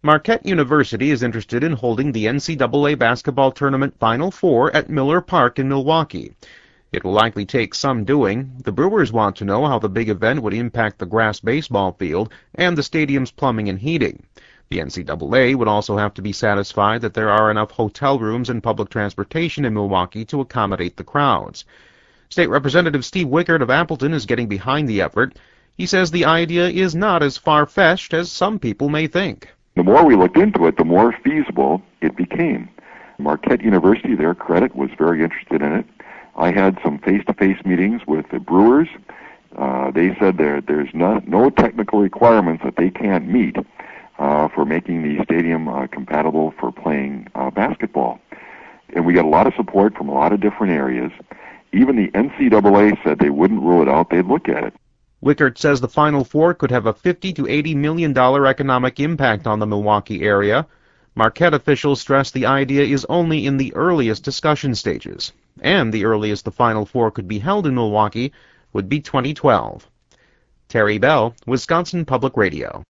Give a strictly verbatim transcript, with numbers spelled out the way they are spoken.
Marquette University is interested in holding the N C double A basketball tournament Final Four at Miller Park in Milwaukee. It will likely take some doing. The Brewers want to know how the big event would impact the grass baseball field and the stadium's plumbing and heating. The N C double A would also have to be satisfied that there are enough hotel rooms and public transportation in Milwaukee to accommodate the crowds. State Representative Steve Wickert of Appleton is getting behind the effort. He says the idea is not as far-fetched as some people may think. The more we looked into it, the more feasible it became. Marquette University, their credit, was very interested in it. I had some face-to-face meetings with the Brewers. Uh, they said there there's no, no technical requirements that they can't meet uh, for making the stadium uh, compatible for playing uh, basketball. And we got a lot of support from a lot of different areas. Even the N C double A said they wouldn't rule it out, they'd look at it. Wickert says the Final Four could have a fifty to eighty million dollar economic impact on the Milwaukee area. Marquette officials stress the idea is only in the earliest discussion stages, and the earliest the Final Four could be held in Milwaukee would be twenty twelve. Terry Bell, Wisconsin Public Radio.